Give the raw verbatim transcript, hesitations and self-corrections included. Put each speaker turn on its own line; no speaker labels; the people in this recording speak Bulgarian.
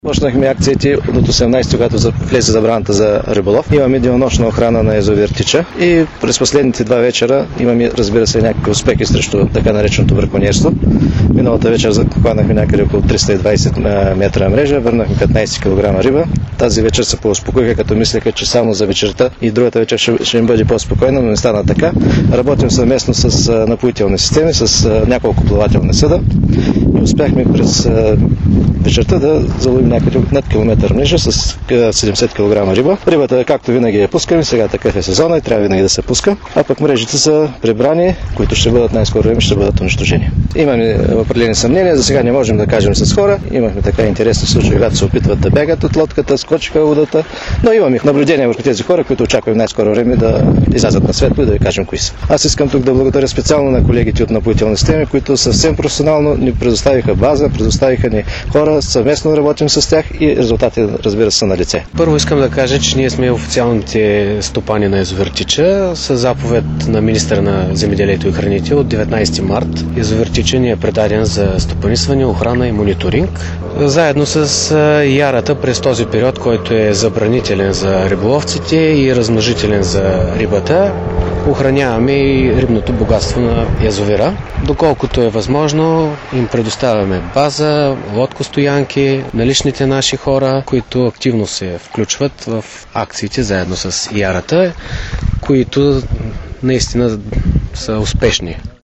Почнахме акциите от осемнайсети, когато влезе забраната за риболов. Имаме денонощна охрана на язовир Тича и през последните два вечера имаме, разбира се, някакви успехи срещу така нареченото браконьерство. Миналата вечер захванахме някъде около триста и двайсет метра мрежа, върнахме петнайсет килограма риба. Тази вечер се поуспокоиха, като мислеха, че само за вечерта и другата вечер ще, ще им бъде по-спокойно, но не стана така. Работим съвместно с напоителни системи, с няколко плавателни съда и успяхме през вечерта да заловим някъде над километър мрежа с седемдесет килограма риба. Рибата, както винаги я пускаме, сега такъв е сезона и трябва винаги да се пуска. А пък мрежите са прибрани, които ще бъдат най-скоро време, ще бъдат унищожени. Имаме определени съмнения, за сега не можем да кажем с хора. Имахме така интересни случаи, когато се опитват да бягат от лодката, скочиха водата, но имаме наблюдение върху тези хора, които очакваме най-скоро време да излязат на светло и да ви кажем кои са. Аз искам тук да благодаря специално на колегите от напоителни системи, които съвсем професионално ни предоставиха база, предоставиха ни хора, съвместно работим с тях и резултати, разбира се, са на лице.
Първо искам да кажа, че ние сме официалните стопани на язовир Тича. С заповед на министъра на земеделието и храните от деветнайсети март язовир Тича ни е предаден за стопанисване, охрана и мониторинг. Заедно с ярата през този период, който е забранителен за риболовците и размножителен за рибата, охраняваме и рибното богатство на язовира. Доколкото е възможно, им предоставяме база, лодкостоянки, наличните наши хора, които активно се включват в акциите заедно с ярата, които наистина са успешни.